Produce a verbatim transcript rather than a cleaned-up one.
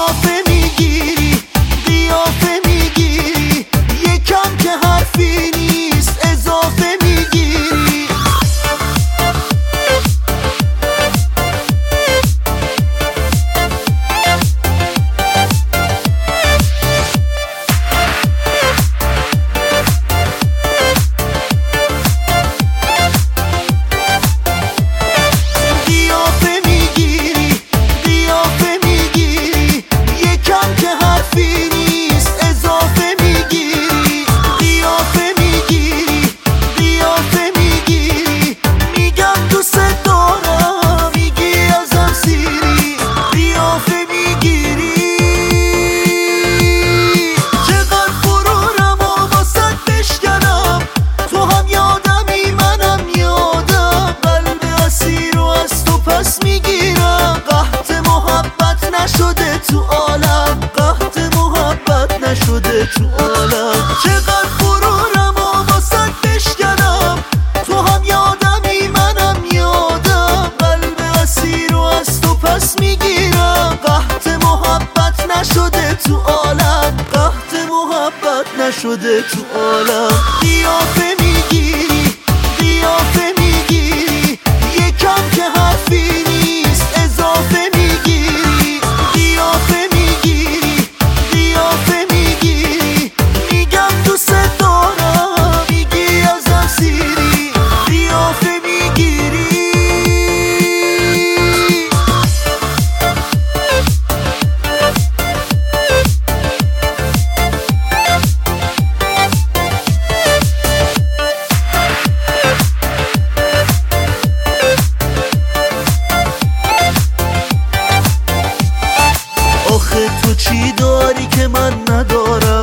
قیافه میگیری قیافه میگیری یکم که حرفی نیست اضافه میگیری تو عالم قحط محبت نشده تو عالم چقدر غرورم و واسد بشکنم تو هم یادمی منم یادم قلب اسیر و از تو پس میگیرم قحط محبت نشده تو عالم قحط محبت نشده تو عالم قیافه میگیری قیافه میگیری یکم که حرفی نیست اضافه میگیری قیافه میگیری قیافه میگیری میگم دوست دارم میگی ازم سیری قیافه میگیری آخه تو چی داری که من ندارم